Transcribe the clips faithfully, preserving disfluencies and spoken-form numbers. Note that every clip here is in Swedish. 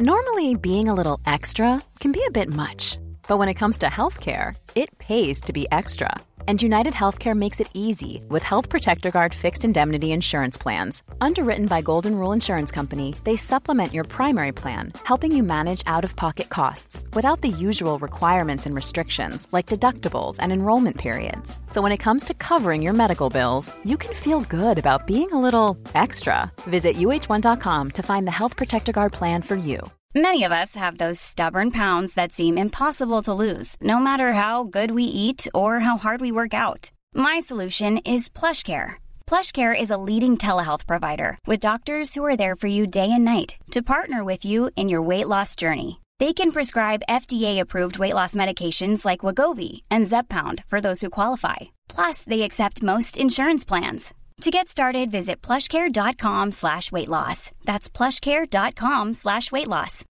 Normally, being a little extra can be a bit much, but when it comes to healthcare, it pays to be extra. And United Healthcare makes it easy with Health Protector Guard fixed indemnity insurance plans. Underwritten by Golden Rule Insurance Company, they supplement your primary plan, helping you manage out-of-pocket costs without the usual requirements and restrictions like deductibles and enrollment periods. So when it comes to covering your medical bills, you can feel good about being a little extra. Visit U H one dot com to find the Health Protector Guard plan for you. Many of us have those stubborn pounds that seem impossible to lose, no matter how good we eat or how hard we work out. My solution is PlushCare. PlushCare is a leading telehealth provider with doctors who are there for you day and night to partner with you in your weight loss journey. They can prescribe F D A-approved weight loss medications like Wegovy and Zepbound for those who qualify. Plus, they accept most insurance plans. To get started, visit plushcare.com slash weight loss. That's plushcare.com slash weight loss.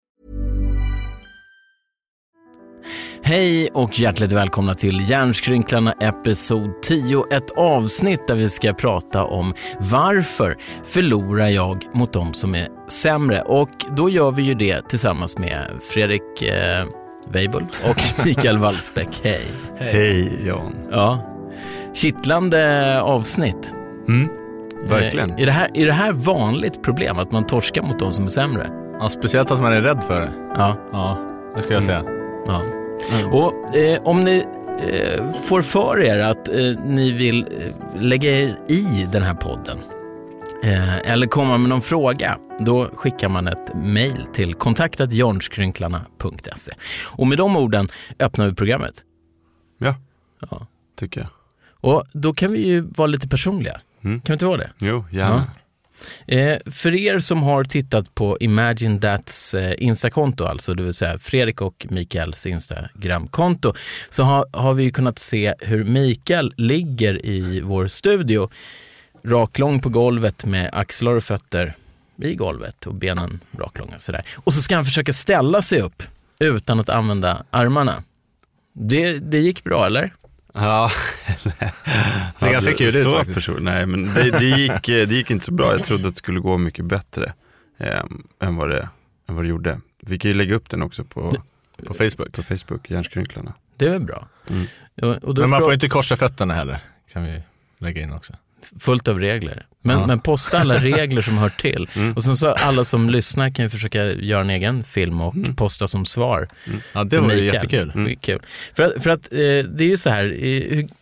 Hej och hjärtligt välkomna till Hjärnskrynklarna episod tio. Ett avsnitt där vi ska prata om varför förlorar jag mot dem som är sämre. Och då gör vi ju det tillsammans med Fredrik eh, Weibel och Mikael Wallsbäck. Hej. Hej Jan. Ja, kittlande avsnitt. Mm, verkligen. Är det, här, är det här vanligt problem att man torskar mot de som är sämre? Ja, speciellt att man är rädd för det. Ja, ja det ska jag säga. Ja. Mm. Och eh, om ni eh, får för er att eh, ni vill eh, lägga er i den här podden eh, eller komma med någon fråga, då skickar man ett mejl till kontakt at hjärnskrynklarna punkt se. Och med de orden öppnar vi programmet. Ja, ja. tycker jag. Och då kan vi ju vara lite personliga. Mm. Kan vi inte vara det? Jo, gärna. Ja. Eh, för er som har tittat på Imagine That's eh, Insta-konto, alltså det vill säga Fredrik och Mikaels Instagram-konto, så ha, har vi ju kunnat se hur Mikael ligger i vår studio raklång på golvet med axlar och fötter i golvet och benen raklånga sådär. Och så ska han försöka ställa sig upp utan att använda armarna. Det, det gick bra, eller? Ja, det är ganska kul så person. Nej, men det, det, gick, det gick inte så bra. Jag trodde att det skulle gå mycket bättre eh, än, vad det, än vad det gjorde. Vi kan ju lägga upp den också på, på Facebook, på Facebook, Hjärnskrynklarna. Det är väl bra. Mm. Och, och men man får inte korsa fötterna heller, kan vi lägga in också. Fullt av regler. Men, ja. men posta alla regler som hör till. Mm. Och sen så alla som lyssnar kan ju försöka göra en egen film och mm. posta som svar. Mm. Ja, det var ju jättekul. Mm. Kul. För att, för att eh, det är ju så här, eh, hur,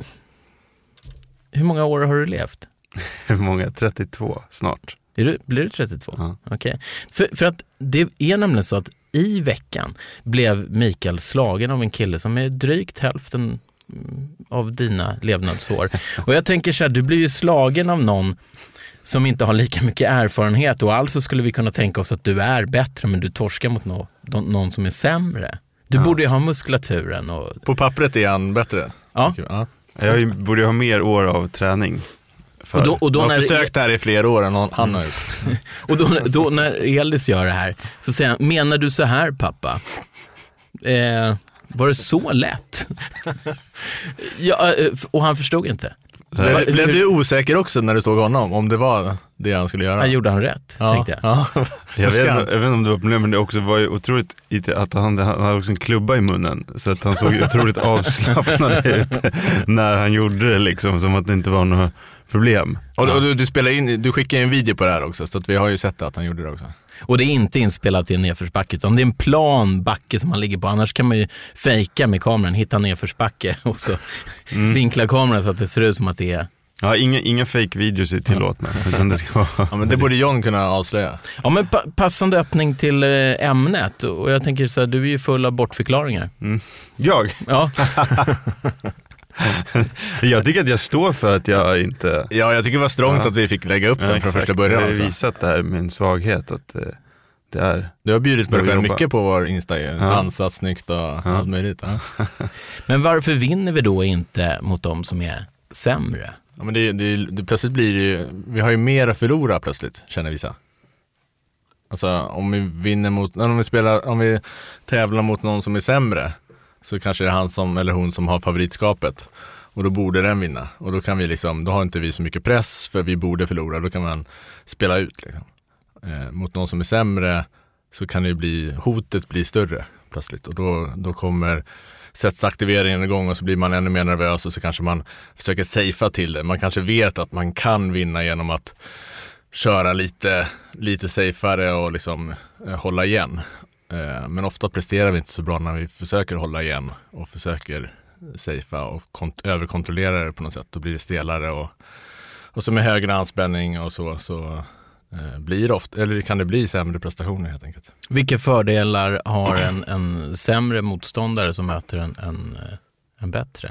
hur många år har du levt? Hur många? trettiotvå snart. Är du, blir du trettiotvå? Ja. Okej. Okay. För, för att det är nämligen så att i veckan blev Mikael slagen av en kille som är drygt hälften av dina levnadsår. Och jag tänker så här, du blir ju slagen av någon som inte har lika mycket erfarenhet, och alltså skulle vi kunna tänka oss att du är bättre, men du torskar mot någon, någon som är sämre. Du ja. borde ju ha muskulaturen. Och... På pappret är han bättre. Ja. ja. Jag borde ju ha mer år av träning. För... Och då, och då jag när har försökt det här i flera år än han har gjort. Och då, då när Elis gör det här så säger han, menar du så här pappa? Eh... Var det så lätt? Ja, och han förstod inte. Blev, blev du osäker också när du såg honom? Om det var det han skulle göra? Han gjorde han rätt, ja. tänkte jag. Ja. jag, vet, jag vet inte om det var problem, men det också var ju otroligt att han, han hade också en klubba i munnen. Så att han såg otroligt avslappnad ut när han gjorde det, liksom, som att det inte var något problem. Och, och du, du, spelar in, du skickar en video på det här också, så att vi har ju sett att han gjorde det också. Och det är inte inspelat i en nedförsbacke, utan det är en plan backe som man ligger på. Annars kan man ju fejka med kameran, hitta nedförsbacke och så mm. vinkla kameran så att det ser ut som att det är... Ja, inga, inga fake-videos är tillåtna. Ja. Det ska vara... ja, men det borde John kunna avslöja. Ja, men pa- passande öppning till eh, ämnet. Och jag tänker så här, du är ju full av bortförklaringar. Mm. Jag? Ja. Jag tycker att jag står för att jag inte... Ja, jag tycker det var strångt ja. att vi fick lägga upp ja, den från exakt. första början. Jag har visat det här med en svaghet att eh, det är... Du har bjudit på dig själv mycket på vår Insta. Ja. Dansat snyggt och ja. allt möjligt. Ja. Men varför vinner vi då inte mot dem som är sämre? Ja, men det, det, det, plötsligt blir det ju... Vi har ju mer att förlora plötsligt, känner vissa. Alltså, om vi vinner mot... Om vi, spelar, om vi tävlar mot någon som är sämre, så kanske det är han som, eller hon som har favoritskapet. Och då borde den vinna. Och då kan vi liksom, då har inte vi så mycket press för vi borde förlora. Då kan man spela ut liksom. Eh, mot någon som är sämre så kan det ju bli, hotet bli större plötsligt. Och då, då kommer sätts aktiveringen igång och så blir man ännu mer nervös och så kanske man försöker safea till det. Man kanske vet att man kan vinna genom att köra lite, lite safeare och liksom eh, hålla igen. Eh, men ofta presterar vi inte så bra när vi försöker hålla igen och försöker safea och kont- överkontrollera det på något sätt. Då blir det stelare och, och så med högre anspänning och så, så eh, blir det ofta, eller kan det bli sämre prestationer helt enkelt. Vilka fördelar har en, en sämre motståndare som möter en, en, en bättre?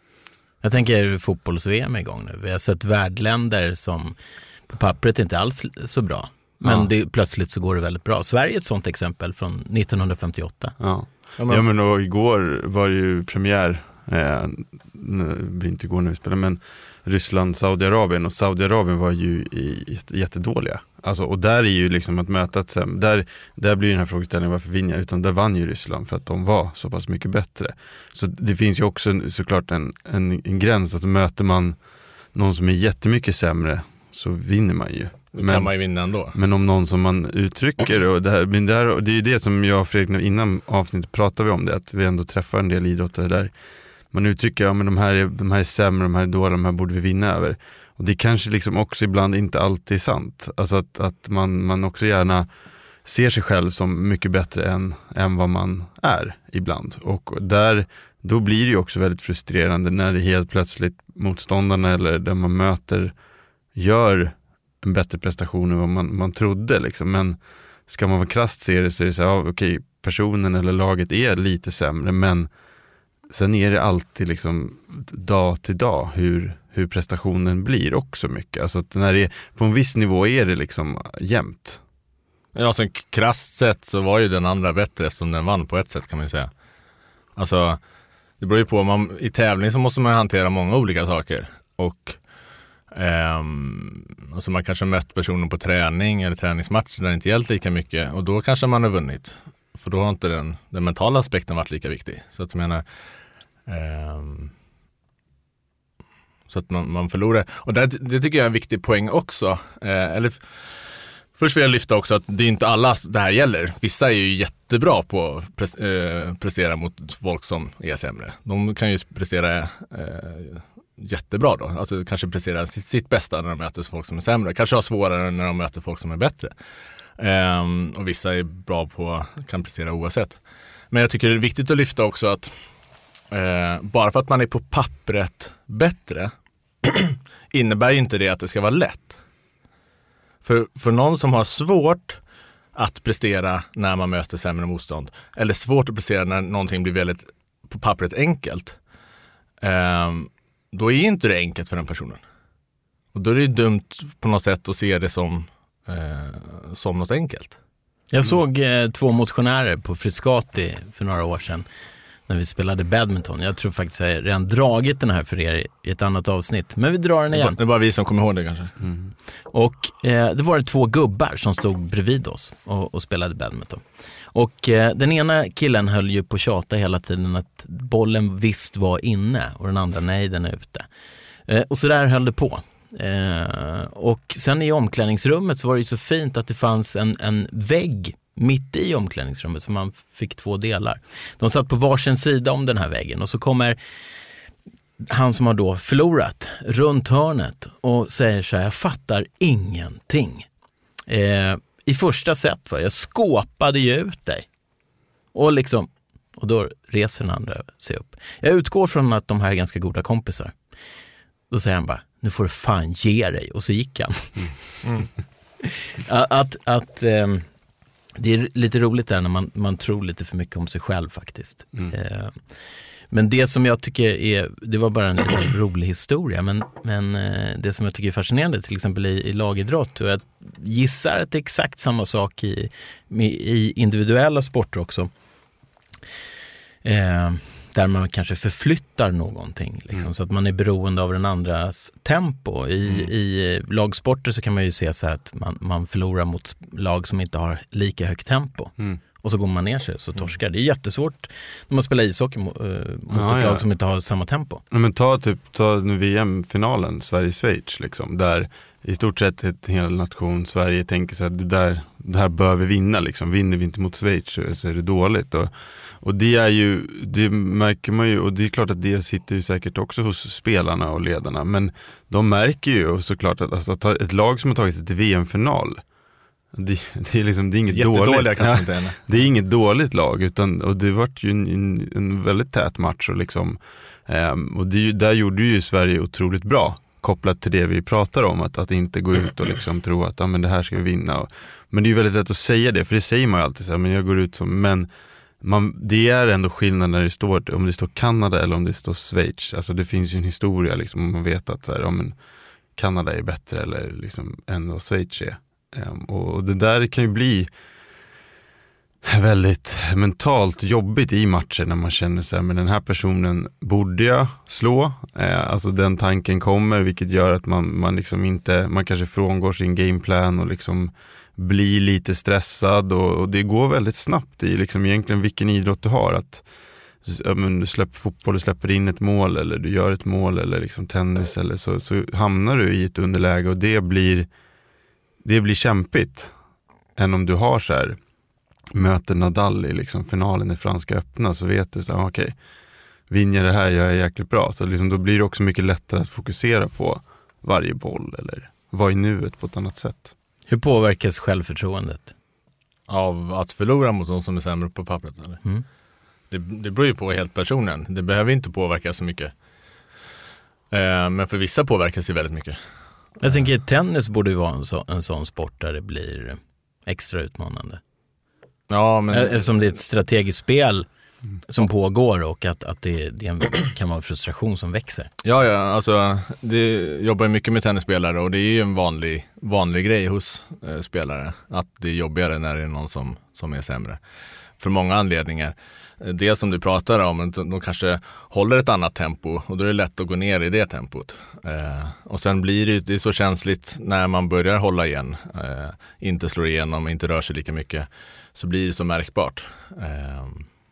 Jag tänker fotbolls-V M igång nu. Vi har sett värdländer som på pappret inte alls så bra. Men ja. det, plötsligt så går det väldigt bra. Sverige är ett sånt exempel från nittonhundrafemtioåtta. Ja, ja men, ja, men då, igår var det ju premiär. Eh, det blir inte igår när vi spelar, men Ryssland, Saudiarabien. Och Saudiarabien var ju i, jättedåliga. Alltså, och där är ju liksom att möta ett, där, där blir den här frågeställningen varför vinner jag, utan där vann ju Ryssland för att de var så pass mycket bättre. Så det finns ju också såklart en, en, en gräns att möter man någon som är jättemycket sämre så vinner man ju. Då men, kan man ju vinna ändå. Men om någon som man uttrycker och det här, men det, här, det är ju det som jag och Fredrik innan avsnittet pratade vi om det, att vi ändå träffar en del idrottare där man uttrycker, ja men de här, är, de här är sämre, de här är dåliga, de här borde vi vinna över. Och det kanske liksom också ibland inte alltid är sant. Alltså att, att man, man också gärna ser sig själv som mycket bättre än, än vad man är ibland. Och där, då blir det ju också väldigt frustrerande när det helt plötsligt motståndarna eller där man möter gör en bättre prestation än vad man, man trodde. Liksom. Men ska man vara krasst se det så är det så här, ja, okej, personen eller laget är lite sämre, men sen är det alltid liksom dag till dag hur, hur prestationen blir också mycket. Alltså att när det är, på en viss nivå är det liksom jämnt. Ja, så krasst sett så var ju den andra bättre som den vann på ett sätt kan man ju säga. Alltså, det beror ju på, man, i tävling så måste man hantera många olika saker. Och ehm, alltså man kanske mött personen på träning eller träningsmatcher där det inte gällt lika mycket. Och då kanske man har vunnit. För då har inte den, den mentala aspekten varit lika viktig. Så att jag menar... ehm, så att man, man förlorar. Och det, det tycker jag är en viktig poäng också. Eh, eller... Först vill jag lyfta också att det är inte alla det här gäller. Vissa är ju jättebra på att pres, eh, prestera mot folk som är sämre. De kan ju prestera eh, jättebra då. Alltså kanske prestera sitt, sitt bästa när de möter folk som är sämre. Kanske har svårare när de möter folk som är bättre. Eh, och vissa är bra på kan prestera oavsett. Men jag tycker det är viktigt att lyfta också att eh, bara för att man är på pappret bättre innebär ju inte det att det ska vara lätt. För, för någon som har svårt att prestera när man möter sämre motstånd, eller svårt att prestera när någonting blir väldigt på pappret enkelt, eh, då är inte det enkelt för den personen. Och då är det dumt på något sätt att se det som, eh, som något enkelt. Jag såg eh, två motionärer på Friscati för några år sedan när vi spelade badminton. Jag tror faktiskt att jag redan dragit den här för er i ett annat avsnitt. Men vi drar den igen. Det är bara vi som kommer ihåg det kanske. Mm. Och eh, det var det två gubbar som stod bredvid oss och, och spelade badminton. Och eh, den ena killen höll ju på tjata hela tiden att bollen visst var inne och den andra nej, den är ute. Eh, och så där höll det på. Eh, och sen i omklädningsrummet så var det ju så fint att det fanns en, en vägg mitt i omklädningsrummet så man fick två delar. De satt på varsin sida om den här väggen och så kommer han som har då förlorat runt hörnet och säger så här: jag fattar ingenting. Eh, I första set var jag skåpade ju ut dig. Och liksom, och då reser den andra sig upp. Jag utgår från att de här är ganska goda kompisar. Då säger han bara, nu får du fan ge dig. Och så gick han. Mm. Mm. att, att eh, det är lite roligt där när man, man tror lite för mycket om sig själv faktiskt. Mm. Eh, men det som jag tycker är, det var bara en liten rolig historia, men, men eh, det som jag tycker är fascinerande till exempel i, i lagidrott, och jag gissar att det är exakt samma sak i, i individuella sporter också. Eh, där man kanske förflyttar någonting liksom, mm. så att man är beroende av den andras tempo. I, mm. i lagsporter så kan man ju se så här att man, man förlorar mot lag som inte har lika högt tempo. Mm. Och så går man ner sig så torskar. Mm. Det är jättesvårt när man spelar ishockey mot, äh, mot ja, ett lag ja. som inte har samma tempo. Men ta typ ta V M-finalen Sverige-Schweiz liksom, där i stort sett ett hel nation, Sverige, tänker så att det, där, det här bör vi vinna. Liksom. Vinner vi inte mot Schweiz så, så är det dåligt. Och, och det är ju, det märker man ju, och det är klart att det sitter ju säkert också hos spelarna och ledarna. Men de märker ju och såklart att, alltså, att ett lag som har tagit sig till V M-final, det, det är liksom, det är inget dåligt. Kanske inte är. Det är inget dåligt lag, utan, och det var ju en, en, en väldigt tät match. Och, liksom, um, och det, där gjorde ju Sverige otroligt bra. Kopplat till det vi pratar om, att, att inte gå ut och liksom tro att ah, men det här ska vi vinna. Men det är ju väldigt lätt att säga det, för det säger man ju alltid så här, men jag går ut som, men man, det är ändå skillnad när det står, om det står Kanada eller om det står Schweiz. Alltså det finns ju en historia liksom, om man vet att så här, ja, men Kanada är bättre eller liksom än vad Schweiz är. Um, och det där kan ju bli väldigt mentalt jobbigt i matcher när man känner sig, men den här personen borde jag slå. Eh, alltså den tanken kommer, vilket gör att man, man liksom inte, man kanske frångår sin gameplan och liksom blir lite stressad, och, och det går väldigt snabbt i liksom egentligen vilken idrott du har, att ja, men du släpper fotboll, du släpper in ett mål eller du gör ett mål eller liksom tennis eller så, så hamnar du i ett underläge, och det blir det blir kämpigt än om du har så här möter Nadal i liksom finalen i Franska öppna, så vet du så här, okej, okay, vinner jag det här, jag är jäkligt bra. Så liksom, då blir det också mycket lättare att fokusera på varje boll eller vara i nuet på ett annat sätt. Hur påverkas självförtroendet? Av att förlora mot de som är sämre på pappret? Eller? Mm. Det, det beror ju på helt personen. Det behöver inte påverka så mycket. Eh, men för vissa påverkas det väldigt mycket. Jag tänker att tennis borde ju vara en, så, en sån sport där det blir extra utmanande. Ja, men... Eftersom det är ett strategiskt spel som pågår, och att, att det, det kan vara en frustration som växer. Ja, ja, alltså det jobbar ju mycket med tennisspelare, och det är ju en vanlig, vanlig grej hos eh, spelare att det är jobbigare när det är någon som, som är sämre. För många anledningar. Det som du pratar om, de kanske håller ett annat tempo, och då är det lätt att gå ner i det tempot. Eh, och sen blir det, det är så känsligt när man börjar hålla igen, eh, inte slår igenom, inte rör sig lika mycket, så blir det så märkbart. Eh,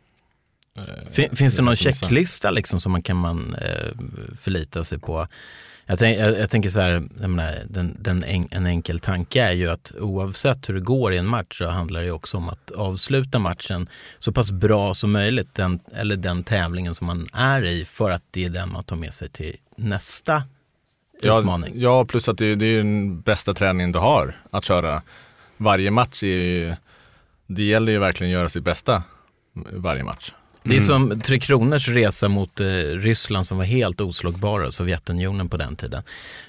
fin, finns det någon checklista liksom som man kan man eh, förlita sig på? Jag, tänk, jag, jag tänker så här, jag menar, den, den en, en enkel tanke är ju att oavsett hur det går i en match, så handlar det också om att avsluta matchen så pass bra som möjligt, den, eller den tävlingen som man är i, för att det är den man tar med sig till nästa ja, utmaning. Ja, plus att det, det är den bästa träningen du har att köra. Varje match är ju, det gäller ju verkligen att göra sitt bästa varje match. Det är som Tre Kronors resa mot eh, Ryssland, som var helt oslagbara, Sovjetunionen på den tiden,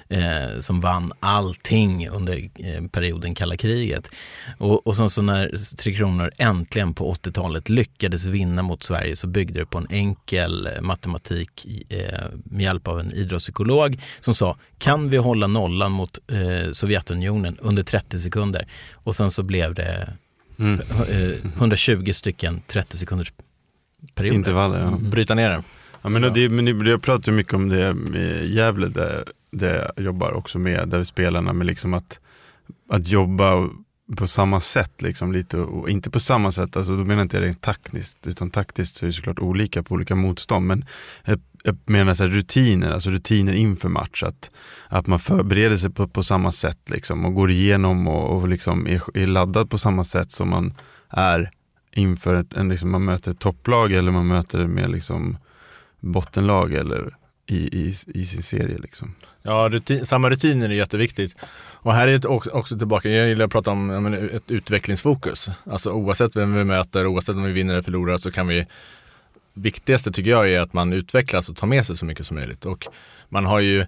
eh, som vann allting under eh, perioden kalla kriget. Och, och sen så när Tre Kronor äntligen på åttiotalet lyckades vinna mot Sverige, så byggde det på en enkel matematik eh, med hjälp av en idrottspsykolog som sa, kan vi hålla nollan mot eh, Sovjetunionen under trettio sekunder? Och sen så blev det mm. eh, hundratjugo stycken trettio sekunders perioder. Intervaller, ja. Bryta ner det. Ja, men, ja. Det, men jag pratar mycket om det med Gävle, där, där jag jobbar också med, där spelarna med liksom att, att jobba på samma sätt liksom lite, och inte på samma sätt, alltså då menar jag inte rent taktiskt, utan taktiskt så är det såklart olika på olika motstånd, men jag, jag menar så här rutiner, alltså rutiner inför match, att, att man förbereder sig på, på samma sätt liksom, och går igenom och, och liksom är, är laddad på samma sätt som man är inför ett, en, liksom, man möter ett topplag eller man möter det med liksom bottenlag eller i, i, i sin serie liksom. Ja, rutin, samma rutiner är jätteviktigt. Och här är det också, också tillbaka, jag gillar att prata om jag menar, ett utvecklingsfokus. Alltså oavsett vem vi möter, oavsett om vi vinner eller förlorar, så kan vi, viktigaste tycker jag är att man utvecklas och tar med sig så mycket som möjligt. Och man har ju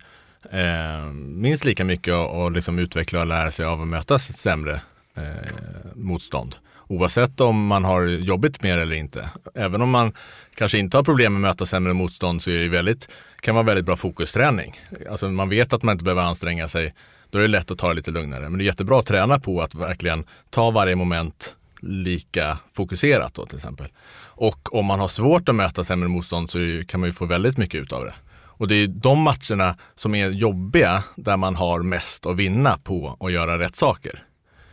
eh, minst lika mycket att, att liksom utveckla och lära sig av att möta sämre eh, motstånd. Oavsett om man har jobbigt med det eller inte. Även om man kanske inte har problem med att möta sämre motstånd, så är det väldigt, kan vara väldigt bra fokusträning. Alltså man vet att man inte behöver anstränga sig. Då är det lätt att ta det lite lugnare. Men det är jättebra att träna på att verkligen ta varje moment lika fokuserat då, till exempel. Och om man har svårt att möta sämre motstånd, så kan man ju få väldigt mycket ut av det. Och det är de matcherna som är jobbiga där man har mest att vinna på att göra rätt saker.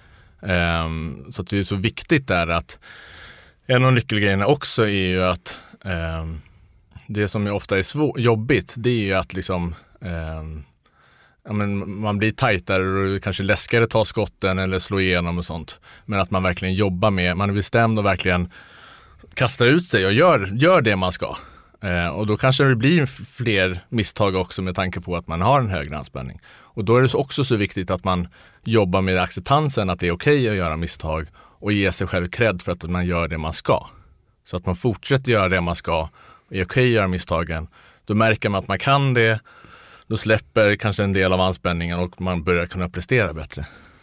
Um, så att det är så viktigt där att en av nyckelgrejerna också är ju att um, det som ofta är svår, jobbigt, det är ju att liksom um, ja, men man blir tajtare och kanske läskigare ta skotten eller slå igenom och sånt. Men att man verkligen jobbar med, man är bestämd och verkligen kastar ut sig och gör, gör det man ska. Eh, och då kanske det blir fler misstag också med tanke på att man har en högre anspänning. Och då är det också så viktigt att man jobbar med acceptansen att det är okej att göra misstag och ge sig själv cred för att man gör det man ska. Så att man fortsätter göra det man ska och är okej att göra misstagen. Då märker man att man kan det, då släpper kanske en del av anspänningen och man börjar kunna prestera bättre.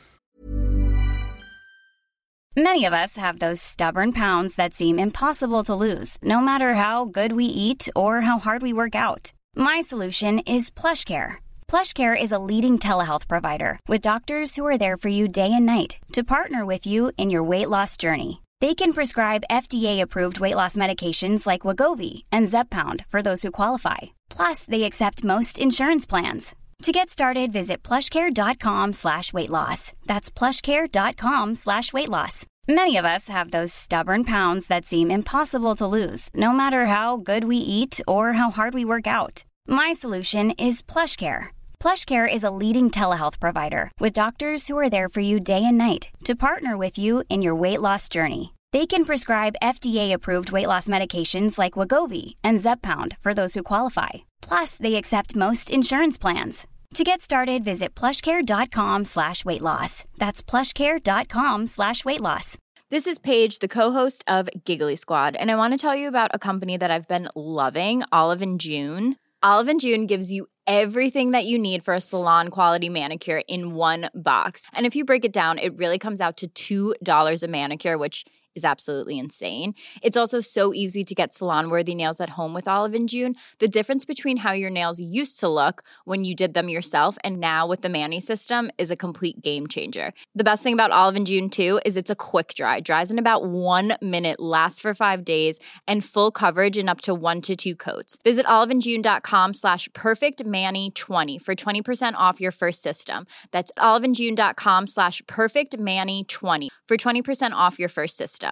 Many of us have those stubborn pounds that seem impossible to lose, no matter how good we eat or how hard we work out. My solution is PlushCare. PlushCare is a leading telehealth provider with doctors who are there for you day and night to partner with you in your weight loss journey. They can prescribe F D A-approved weight loss medications like Wegovy and Zepbound for those who qualify. Plus, they accept most insurance plans. To get started, visit plushcare.com slash weight loss. That's plushcare.com slash weight loss. Many of us have those stubborn pounds that seem impossible to lose, no matter how good we eat or how hard we work out. My solution is PlushCare. PlushCare is a leading telehealth provider with doctors who are there for you day and night to partner with you in your weight loss journey. They can prescribe F D A-approved weight loss medications like Wegovy and Zepbound for those who qualify. Plus, they accept most insurance plans. To get started, visit plushcare.com slash weight loss. That's plushcare.com slash weight loss. This is Paige, the co-host of Giggly Squad, and I want to tell you about a company that I've been loving, Olive and June. Olive and June gives you everything that you need for a salon-quality manicure in one box. And if you break it down, it really comes out to two dollars a manicure, which is absolutely insane. It's also so easy to get salon-worthy nails at home with Olive and June. The difference between how your nails used to look when you did them yourself and now with the Mani system is a complete game changer. The best thing about Olive and June, too, is it's a quick dry. Dries in about one minute, lasts for five days, and full coverage in up to one to two coats. Visit oliveandjune.com slash perfectmani20 for twenty percent off your first system. That's oliveandjune.com slash perfectmani20 for twenty percent off your first system.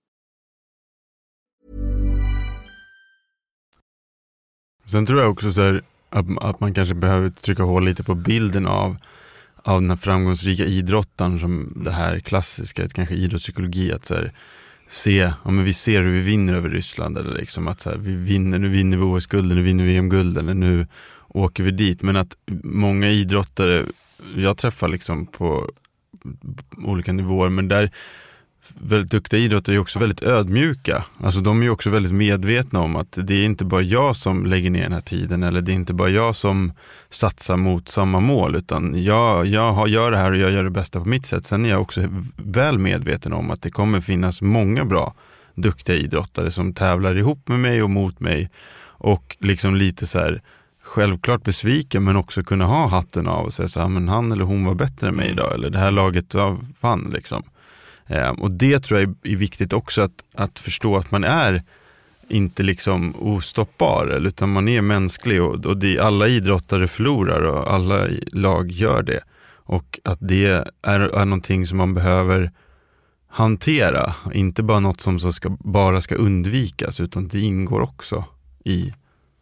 Sen tror jag också så här, att, att man kanske behöver trycka hål lite på bilden av, av den här framgångsrika idrottaren som det här klassiska, kanske idrottspsykologi, att så här, se, ja, men vi ser hur vi vinner över Ryssland, eller liksom att så här, vi vinner, nu vinner vi O S-gulden, nu vinner vi V M-gulden, eller nu åker vi dit. Men att många idrottare, jag träffar liksom på olika nivåer, men där väldigt duktiga idrottare är också väldigt ödmjuka. Alltså de är ju också väldigt medvetna om att det är inte bara jag som lägger ner den här tiden, eller det är inte bara jag som satsar mot samma mål, utan jag, jag gör det här och jag gör det bästa på mitt sätt. Sen är jag också väl medveten om att det kommer finnas många bra duktiga idrottare som tävlar ihop med mig och mot mig, och liksom lite så här självklart besviken, men också kunna ha hatten av och säga så här, men han eller hon var bättre än mig idag, eller det här laget var fan liksom. Eh, och det tror jag är, är viktigt också, att, att förstå att man är inte liksom ostoppbar, utan man är mänsklig, och, och det, alla idrottare förlorar och alla lag gör det, och att det är, är någonting som man behöver hantera, inte bara något som så ska, bara ska undvikas, utan det ingår också i.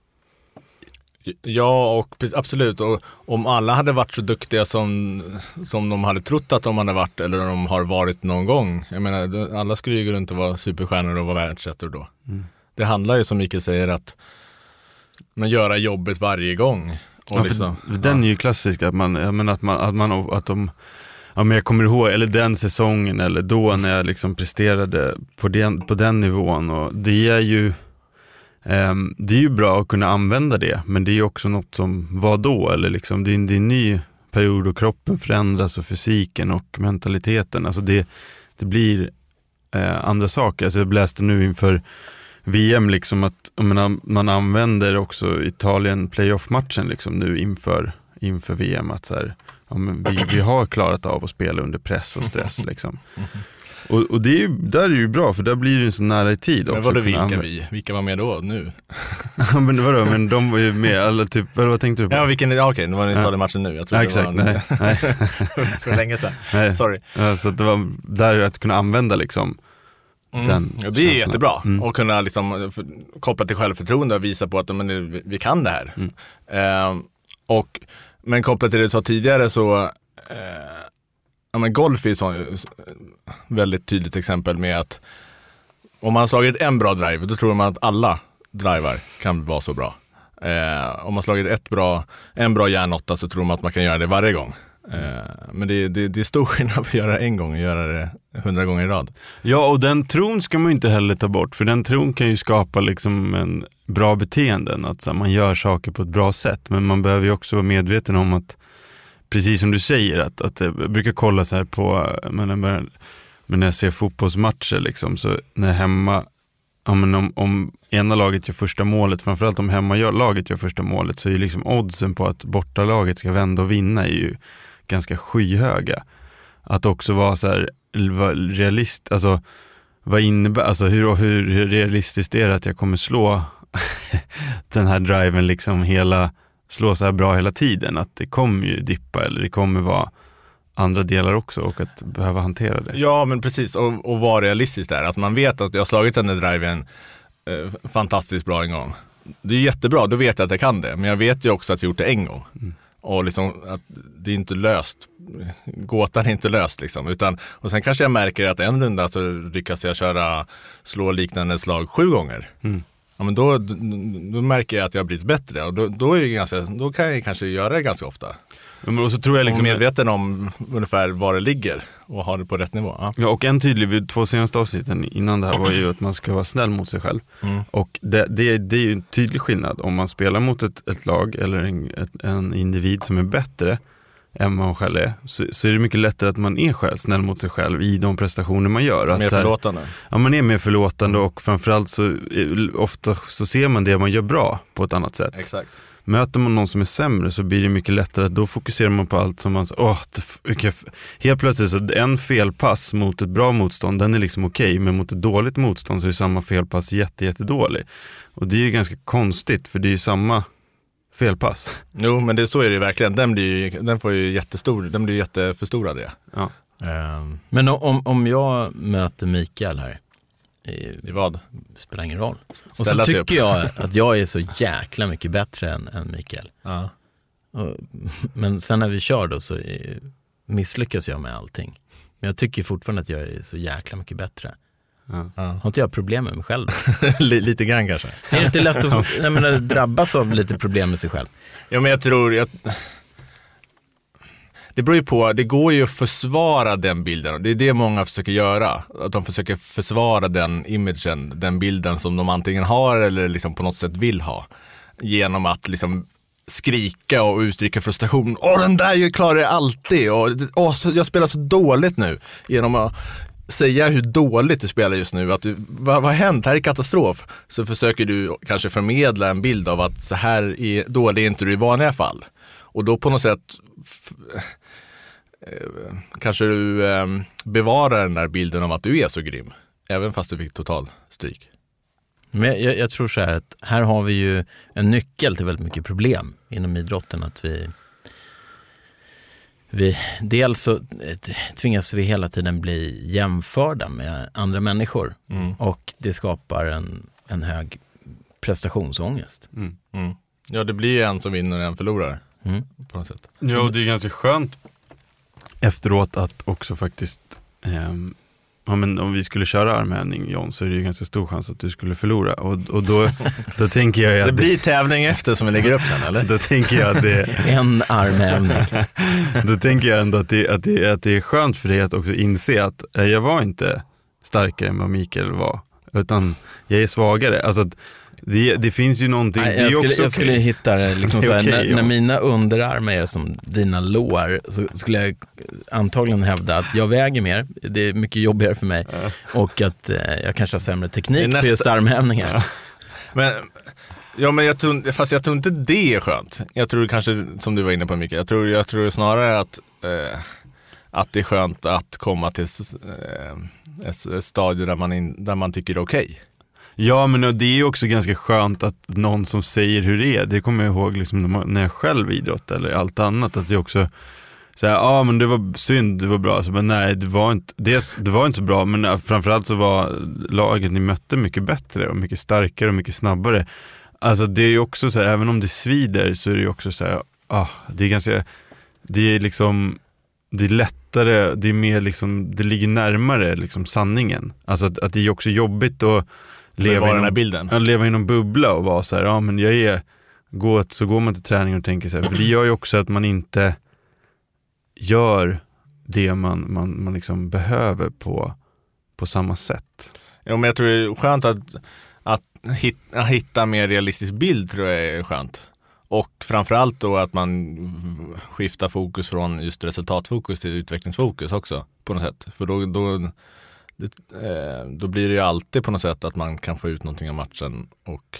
Ja, och absolut. Och om alla hade varit så duktiga som, som de hade trott att de hade varit, eller de har varit någon gång. Jag menar, alla skulle ju gå runt och vara superstjärnor och vara världsettor då. Mm. Det handlar ju, som Mikael säger, att man göra jobbet varje gång. Och ja, liksom, för den ja. är ju klassisk, att man, jag menar, att man, att man, att de, ja, men jag kommer ihåg, eller den säsongen, eller då när jag liksom presterade på den, på den nivån, och det är ju Um, det är ju bra att kunna använda det, men det är ju också något som var då, eller liksom det är, en, det är en ny period och kroppen förändras och fysiken och mentaliteten, alltså det, det blir uh, andra saker. Alltså jag läste nu inför V M liksom att menar, man använder också Italien playoff-matchen liksom nu inför, inför V M, att så här, ja, men vi, vi har klarat av att spela under press och stress liksom. Och, och det är ju, där är ju bra, för där blir det ju så nära i tid också. Men var det vilka använda. vi? Vilka var med då nu? Ja, men vadå? Men de var ju med alla typ, vad, vad tänkte du på? Ja, vilken, ja, okej, nu var det Italien matchen nu. Jag tror ja, det exakt, var nej, nej. för länge sedan. Nej. Sorry. Ja, så att det var där att kunna använda liksom mm. den. Ja, det är jättebra. Mm. Och kunna liksom koppla till självförtroende och visa på att men, vi kan det här. Mm. Uh, och Men kopplat till det du sa tidigare så eh, ja, men golf är så, väldigt tydligt exempel med att om man har slagit en bra drive, då tror man att alla drivar kan vara så bra. Eh, om man har slagit ett bra, en bra järnåtta så tror man att man kan göra det varje gång. Eh, men det, det, det är stor skillnad att göra det en gång och göra det hundra gånger i rad. Ja, och den tron ska man ju inte heller ta bort, för den tron kan ju skapa liksom en bra beteenden, att så här, man gör saker på ett bra sätt, men man behöver ju också vara medveten om att, precis som du säger, att, att jag brukar kolla så här på, men, men när jag ser fotbollsmatcher liksom, så när hemma, ja, men om, om ena laget gör första målet, framförallt om hemmalaget gör första målet, så är ju liksom oddsen på att bortalaget ska vända och vinna är ju ganska skyhöga. Att också vara så här realist, alltså vad innebär, alltså hur, hur realistiskt är det att jag kommer slå den här driven liksom hela, slå så här bra hela tiden, att det kommer ju dippa eller det kommer vara andra delar också, och att behöva hantera det. Ja, men precis, och, och vara realistiskt där, att man vet att jag har slagit den där driven eh, fantastiskt bra en gång. Det är jättebra, då vet jag att jag kan det, men jag vet ju också att jag gjort det en gång. Mm. Och liksom att det är inte löst, gåtan är inte löst liksom, utan, och sen kanske jag märker att en runda så lyckas jag köra, slå liknande slag sju gånger. Mm. Ja, men då, då, då märker jag att jag har blivit bättre, och då, då, är det ganska, då kan jag kanske göra det ganska ofta. Ja, men och så tror jag liksom, och medveten om ungefär var det ligger och ha det på rätt nivå. Ja, ja, och en tydlig vid två senaste avsnitten innan det här var ju att man ska vara snäll mot sig själv. Mm. Och det, det, det är ju en tydlig skillnad om man spelar mot ett, ett lag eller en, ett, en individ som är bättre än man själv är, så, så är det mycket lättare att man är själv snäll mot sig själv i de prestationer man gör. Att mer förlåtande. Här, ja, man är mer förlåtande, och framförallt så ofta så ser man det man gör bra på ett annat sätt. Exakt. Möter man någon som är sämre så blir det mycket lättare att då fokuserar man på allt som man åh, det, helt plötsligt så en felpass mot ett bra motstånd, den är liksom okej, men mot ett dåligt motstånd så är samma felpass jätte, jättedålig. Och det är ju ganska konstigt, för det är ju samma felpass. Jo, men det, så är det ju verkligen. Den, blir ju, den får ju jättestor, den blir ju jätteförstorad det. Ja. Um. Men om, om jag möter Mikael här, i, I vad? spelar ingen roll. Och Ställa så sig tycker jag att jag är så jäkla mycket bättre än, än Mikael. Ja. Och, men sen när vi kör då så är, misslyckas jag med allting. Men jag tycker fortfarande att jag är så jäkla mycket bättre. Ja. Har inte jag problem med mig själv? Lite grann kanske. Är det inte lätt att nej, men, drabbas av lite problem med sig själv? Ja, men jag tror... Jag... Det beror ju på, det går ju att försvara den bilden. Det är det många försöker göra. Att de försöker försvara den imagen, den bilden som de antingen har eller liksom på något sätt vill ha. Genom att liksom skrika och uttrycka frustration. Åh, den där klarar jag alltid. Och, åh, jag spelar så dåligt nu. Genom att säga hur dåligt du spelar just nu. Att du, vad har hänt? Det här är katastrof. Så försöker du kanske förmedla en bild av att så här är dålig inte du i vanliga fall. Och då på något sätt f- eh, kanske du eh, bevarar den där bilden av att du är så grym. Även fast du fick total stryk. Men jag, jag tror så här att här har vi ju en nyckel till väldigt mycket problem inom idrotten. Att vi, vi dels så tvingas vi hela tiden bli jämförda med andra människor. Mm. Och det skapar en, en hög prestationsångest. Mm. Mm. Ja, det blir en som vinner och en förlorar. Mm. På något sätt. Ja, och det är ganska skönt efteråt att också faktiskt eh, ja, men om vi skulle köra armhävning, John, så är det ju ganska stor chans att du skulle förlora, och, och då, då tänker jag att det blir tävling efter som vi lägger upp sen, eller? Då tänker jag att det en armhävning. Då tänker jag ändå att det, att, det, att det är skönt för dig att också inse att eh, jag var inte starkare än vad Mikael var, utan jag är svagare. Alltså att Det, det finns ju någonting. Nej, det är jag, skulle, också jag skulle hitta det liksom såhär, okay, när, ja. när mina underarmar är som dina lår, så skulle jag antagligen hävda att jag väger mer, det är mycket jobbigare för mig, ja. Och att eh, jag kanske har sämre teknik nästa... på just armhävningar. Ja. Men, ja, men jag tror, fast jag tror inte det är skönt. Jag tror kanske, som du var inne på mycket, jag tror, jag tror snarare att eh, att det är skönt att komma till eh, ett stadie där man, in, där man tycker det är okej. Okay. Ja, men det är ju också ganska skönt att någon som säger hur det är, det kommer jag ihåg liksom när jag själv idrott eller allt annat, att jag också säger, ja ah, men det var synd, det var bra, så, men nej, det var inte det, det var inte så bra, men framförallt så var laget ni mötte mycket bättre och mycket starkare och mycket snabbare. Alltså det är ju också så här, även om det svider så är det ju också så här, ah, det är ganska, det är liksom, det är lättare, det är mer liksom, det ligger närmare liksom sanningen. Alltså att, att det är också jobbigt att leva i, den här någon, bilden. att leva i någon bubbla och vara så här, ja men jag är, gå, så går man till träning och tänker så här, för det gör ju också att man inte gör det man, man, man liksom behöver på, på samma sätt. Ja, men jag tror det är skönt att, att hitta, hitta mer realistisk bild, tror jag är skönt. Och framförallt då att man skiftar fokus från just resultatfokus till utvecklingsfokus också på något sätt. För då, då, det, eh, då blir det ju alltid på något sätt att man kan få ut någonting av matchen. Och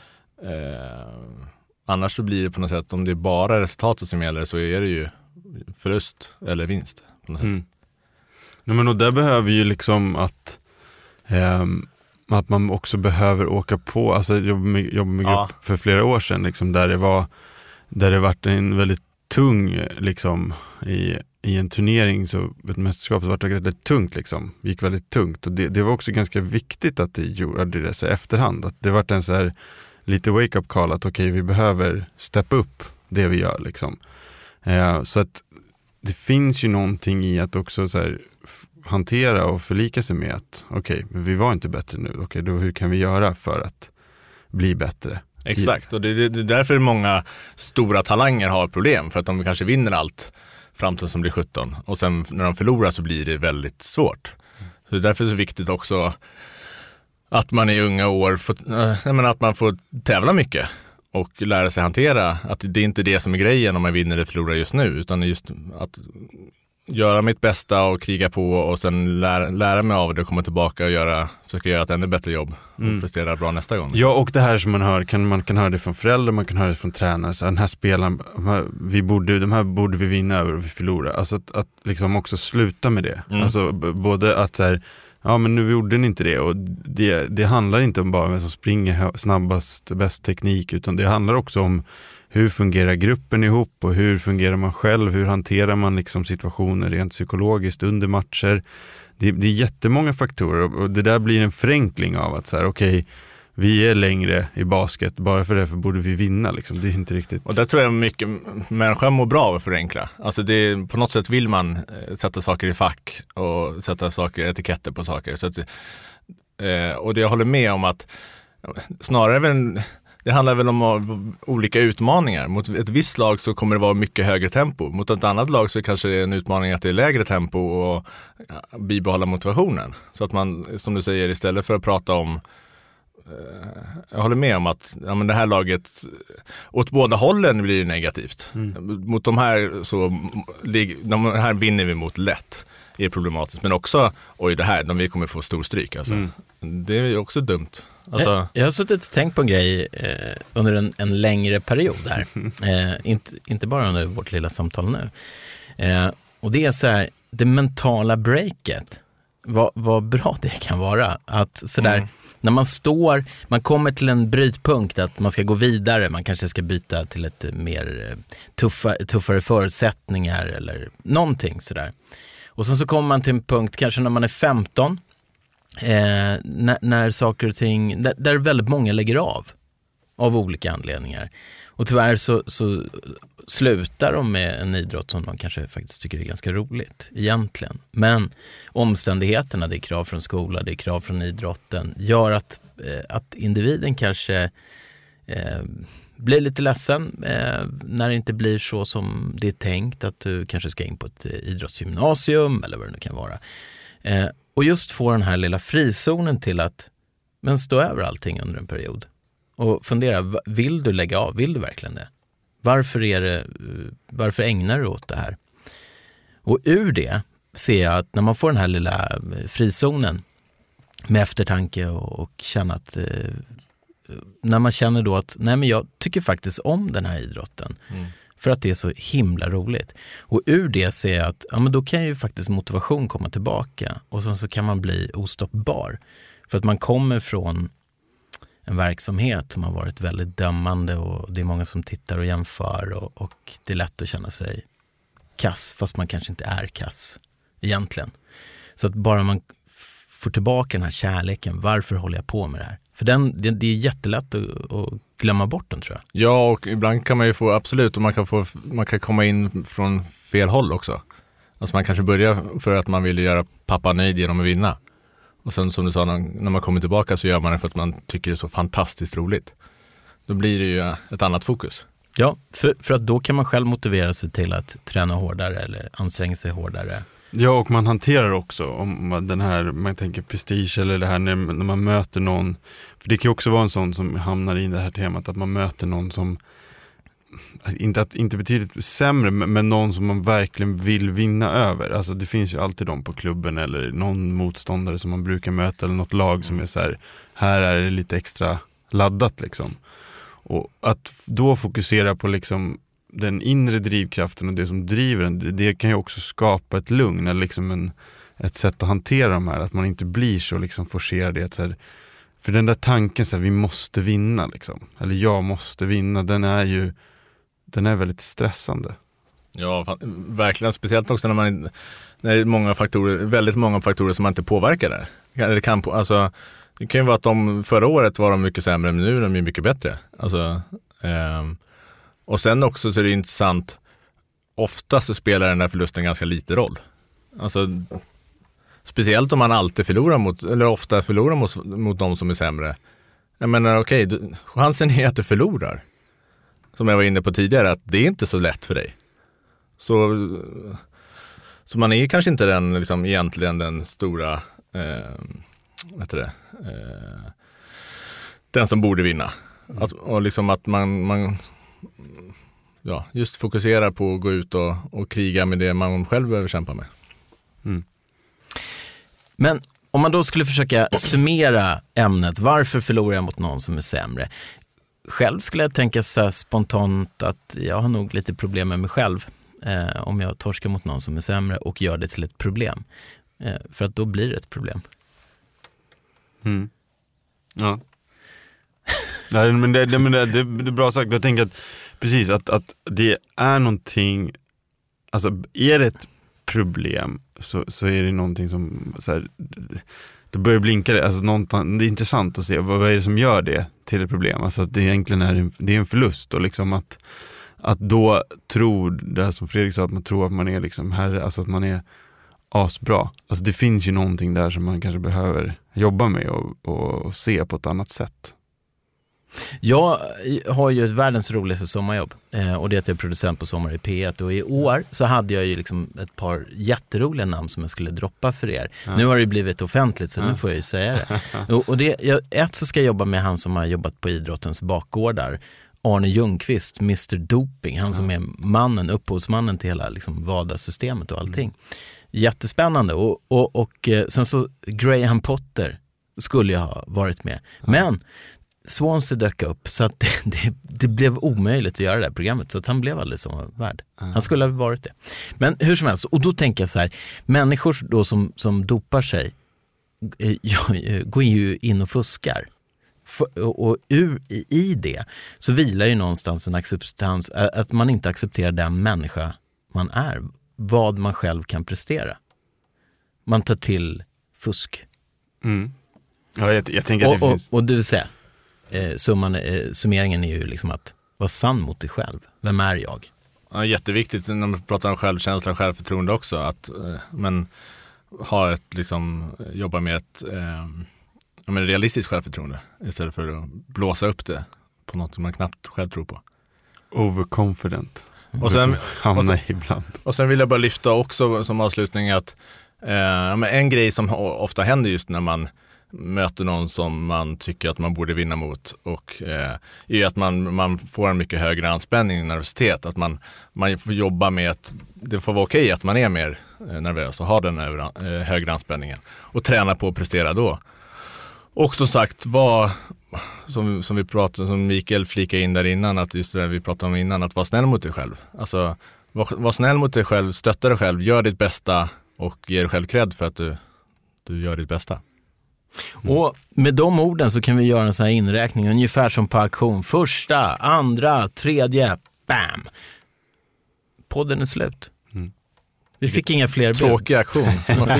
eh, annars så blir det på något sätt, om det är bara resultatet som gäller, så är det ju förlust eller vinst på något Mm. sätt. Nej, men och där behöver ju liksom att eh, att man också behöver åka på, alltså jobba med, jobba med grupp Ja. för flera år sedan liksom, där det var där det varit en väldigt tung liksom i, i en turnering, så ett mästerskap så var det väldigt tungt liksom, gick väldigt tungt, och det, det var också ganska viktigt att det gjorde det så efterhand, att det var en så här lite wake-up call att okej, okay, vi behöver steppa upp det vi gör liksom. Eh, så att det finns ju någonting i att också så här f- hantera och förlika sig med att okej, okay, vi var inte bättre nu. Okej, okay, då hur kan vi göra för att bli bättre? Exakt, och det, det, det är därför många stora talanger har problem, för att de kanske vinner allt fram till som blir sjutton, och sen när de förlorar så blir det väldigt svårt. Så det är därför så viktigt också att man i unga år får, äh, jag menar, att man får tävla mycket och lära sig hantera att det är inte det som är grejen om man vinner eller förlorar just nu, utan just att göra mitt bästa och kriga på, och sen lära, lära mig av det och komma tillbaka och göra, försöka göra ett ännu bättre jobb och Mm. prestera bra nästa gång. Ja, och det här som man hör, kan, man kan höra det från föräldrar, man kan höra det från tränare, så den här spelaren, de här, vi borde, de här borde vi vinna över och vi förlorar. Alltså att, att liksom också sluta med det. Mm. Alltså b- både att så här, ja men nu gjorde ni inte det, och det, det handlar inte om bara vem som springer snabbast, bäst teknik, utan det handlar också om hur fungerar gruppen ihop och hur fungerar man själv, hur hanterar man liksom situationer rent psykologiskt under matcher. Det, det är jättemånga faktorer, och det där blir en förenkling av att så här, okej, okay, vi är längre i basket, bara för det för borde vi vinna liksom. Det är inte riktigt. Och där tror jag mycket människan mår bra av att förenkla. Alltså det är, på något sätt vill man sätta saker i fack och sätta saker, etiketter på saker. Så att, eh, och det jag håller med om att snarare väl, det handlar väl om olika utmaningar. Mot ett visst lag så kommer det vara mycket högre tempo. Mot ett annat lag så kanske det är en utmaning att det är lägre tempo och bibehålla motivationen. Så att man, som du säger, istället för att prata om, jag håller med om att ja, men det här laget åt båda hållen blir det negativt. Mm. Mot de här så de här vinner vi mot lätt, är problematiskt, men också oj, det här, de vi kommer få stor stryk alltså. Mm. Det är ju också dumt. Alltså, jag, jag har suttit och tänkt på en grej eh, under en, en längre period här. Eh, inte, inte bara under vårt lilla samtal nu. Eh, och det är så här, det mentala breaket. Vad, vad bra det kan vara. Att sådär, mm. när man står, man kommer till en brytpunkt att man ska gå vidare, man kanske ska byta till ett mer tuffa, tuffare förutsättningar eller någonting sådär. Och sen så kommer man till en punkt, kanske när man är femton, eh, när, när saker och ting, där, där väldigt många lägger av av olika anledningar. Och tyvärr så, så slutar de med en idrott som de kanske faktiskt tycker är ganska roligt egentligen. Men omständigheterna, det är krav från skola, det är krav från idrotten, gör att, eh, att individen kanske eh, blir lite ledsen eh, när det inte blir så som det är tänkt, att du kanske ska in på ett idrottsgymnasium eller vad det nu kan vara. Eh, och just få den här lilla frizonen till att men stå över allting under en period. Och fundera, vill du lägga av? Vill du verkligen det? Varför, är det, varför ägnar du åt det här? Och ur det ser jag att när man får den här lilla frizonen med eftertanke och, och känna att eh, när man känner då att nej men jag tycker faktiskt om den här idrotten mm. för att det är så himla roligt. Och ur det ser jag att ja, men då kan ju faktiskt motivation komma tillbaka, och sen så kan man bli ostoppbar. För att man kommer från en verksamhet som har varit väldigt dömande, och det är många som tittar och jämför, och, och det är lätt att känna sig kass, fast man kanske inte är kass egentligen. Så att bara man f- får tillbaka den här kärleken, varför håller jag på med det här? För den, det, det är jättelätt att, att glömma bort den, tror jag. Ja, och ibland kan man ju få, absolut, och man kan, få, man kan komma in från fel håll också. Alltså man kanske börjar för att man vill göra pappa nöjd genom att vinna. Och sen som du sa, när man kommer tillbaka så gör man det för att man tycker det är så fantastiskt roligt. Då blir det ju ett annat fokus. Ja, för, för att då kan man själv motivera sig till att träna hårdare eller anstränga sig hårdare. Ja, och man hanterar också om den här, man tänker prestige eller det här när, när man möter någon. För det kan ju också vara en sån som hamnar i det här temat, att man möter någon som inte, att, inte betydligt sämre, men någon som man verkligen vill vinna över. Alltså det finns ju alltid de på klubben eller någon motståndare som man brukar möta eller något lag som är så här, här är det lite extra laddat liksom. Och att då fokusera på liksom den inre drivkraften och det som driver den, det kan ju också skapa ett lugn eller liksom en, ett sätt att hantera de här, att man inte blir så liksom forcerad i att så här, för den där tanken så här, vi måste vinna liksom, eller jag måste vinna, den är ju den är väldigt stressande. Ja, verkligen, speciellt också när man när det är många faktorer, väldigt många faktorer som man inte påverkar där. Eller kan på, alltså det kan ju vara att de förra året var de mycket sämre, men nu är de ju mycket bättre. Alltså eh, och sen också så är det intressant, oftast så spelar den där förlusten ganska lite roll. Alltså speciellt om man alltid förlorar mot, eller ofta förlorar mot, mot de som är sämre. Jag menar okej, okay, chansen är att du förlorar. Som jag var inne på tidigare, att det är inte så lätt för dig. Så, så man är kanske inte den, liksom, egentligen den stora, eh, vad heter det, eh, den som borde vinna. Mm. Att, och liksom att man, man ja, just fokuserar på att gå ut och, och kriga med det man själv behöver kämpa med. Mm. Men om man då skulle försöka summera ämnet, varför förlorar jag mot någon som är sämre? Själv skulle jag tänka så spontant att jag har nog lite problem med mig själv eh, om jag torskar mot någon som är sämre och gör det till ett problem. Eh, för att då blir det ett problem. Mm. Ja. Nej, men det, det, men det, det, det är bra sagt. Jag tänker att precis att, att det är någonting, alltså är det ett problem så, så är det någonting som så här, det börjar blinka, alltså någonting, det är intressant att se vad, vad är det som gör det till ett problem, alltså att det egentligen är en, det är en förlust och liksom att, att då tro det här som Fredrik sa, att man tror att man är liksom herre, alltså att man är asbra, alltså det finns ju någonting där som man kanske behöver jobba med och, och, och se på ett annat sätt. Jag har ju ett världens roligaste sommarjobb eh, och det är att jag är producent på Sommar i P ett, och i år så hade jag ju liksom ett par jätteroliga namn som jag skulle droppa för er. Ja. Nu har det blivit offentligt så ja. Nu får jag ju säga det. och, och det jag, ett så ska jag jobba med han som har jobbat på idrottens bakgårdar, Arne Ljungqvist, mister Doping, han ja. som är mannen, upphovsmannen till hela liksom VADA-systemet och allting. Mm. Jättespännande och, och, och sen så Graham Potter skulle jag ha varit med. Ja. Men Swansea dök upp så att det, det, det blev omöjligt att göra det här programmet, så att han blev aldrig så värd. Mm. Han skulle ha varit det. Men hur som helst, och då tänker jag så här, människor då som, som dopar sig går ju in och fuskar. Och, och ur, i det så vilar ju någonstans en acceptans att man inte accepterar den människa man är, vad man själv kan prestera. Man tar till fusk. Mm. Ja, jag, jag tänker att och, det finns... och, och du säger Eh, summan, eh, summeringen är ju liksom att vara sann mot dig själv. Vem är jag? Ja, jätteviktigt när man pratar om självkänsla och självförtroende också, att eh, men ha ett liksom, jobba med ett eh, men realistiskt självförtroende istället för att blåsa upp det på något som man knappt själv tror på. Overconfident. Och sen, hamna och, sen, ibland. och sen vill jag bara lyfta också som avslutning att eh, men en grej som ofta händer just när man möter någon som man tycker att man borde vinna mot och eh, är att man, man får en mycket högre anspänning och nervositet, att man, man får jobba med att det får vara okej att man är mer eh, nervös och har den över, eh, högre anspänningen och träna på att prestera då. Och som sagt, vad, som, som vi pratade, som Mikael flikade in där innan, att just det vi pratade om innan, att vara snäll mot dig själv. Alltså, var, var snäll mot dig själv, stötta dig själv, gör ditt bästa och ge dig själv cred för att du, du gör ditt bästa. Mm. Och med de orden så kan vi göra en sån här inräkning ungefär som på auktion. Första, andra, tredje, bam! Podden är slut. Mm. Vi fick inga fler brev. Tråkig aktion.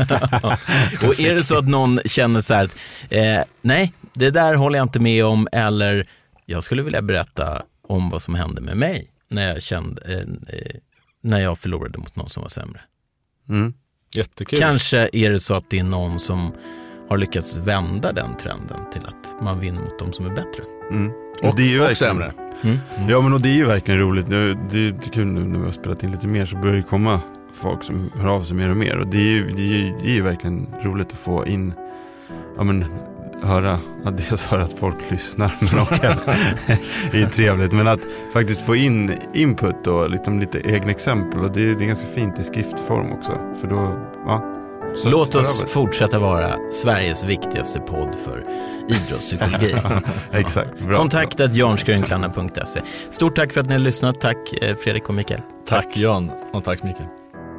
Och är det så att någon känner så här att eh, nej, det där håller jag inte med om, eller Jag skulle vilja berätta om vad som hände med mig när jag kände eh, när jag förlorade mot någon som var sämre. Mm. Jättekul. Kanske är det så att det är någon som har lyckats vända den trenden till att man vinner mot de som är bättre. Mm. Och, det är ju och verkligen sämre. Mm. Mm. Ja, men och det är ju verkligen roligt. Det, det, det är kul nu när vi har spelat in lite mer så börjar det komma folk som hör av sig mer och mer. Och det är ju, det är ju, det är ju verkligen roligt att få in, ja men höra, ja, dels höra att folk lyssnar, men också det är trevligt. Men att faktiskt få in input och liksom lite egna exempel. Och det är, det är ganska fint i skriftform också. För då, ja. Så Låt oss fortsätta vara Sveriges viktigaste podd för idrottspsykologi. Exakt. Bra. Kontaktet janskrynklarna punkt se. Stort tack för att ni har lyssnat. Tack Fredrik och Mikael. Tack, tack Jan och tack Mikael.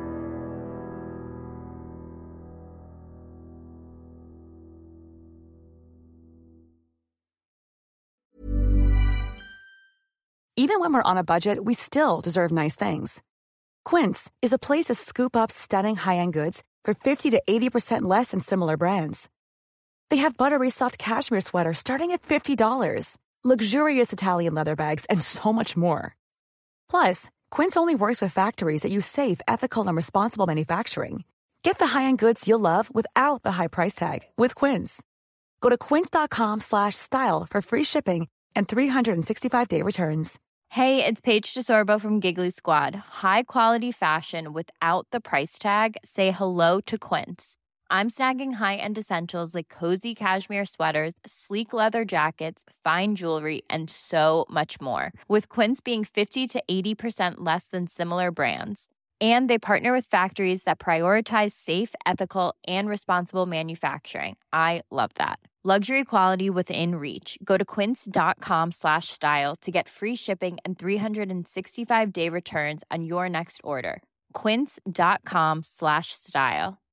Even when we're on a budget, we still deserve nice things. Quince is a place to scoop up stunning high-end goods for fifty to eighty percent less than similar brands. They have buttery soft cashmere sweaters starting at fifty dollars, luxurious Italian leather bags, and so much more. Plus, Quince only works with factories that use safe, ethical, and responsible manufacturing. Get the high-end goods you'll love without the high price tag with Quince. Go to quince.com slash style for free shipping and three sixty-five day returns. Hey, it's Paige DeSorbo from Giggly Squad. High quality fashion without the price tag. Say hello to Quince. I'm snagging high-end essentials like cozy cashmere sweaters, sleek leather jackets, fine jewelry, and so much more. With Quince being fifty to eighty percent less than similar brands. And they partner with factories that prioritize safe, ethical, and responsible manufacturing. I love that. Luxury quality within reach. Go to quince.com slash style to get free shipping and three sixty-five day returns on your next order. Quince.com slash style.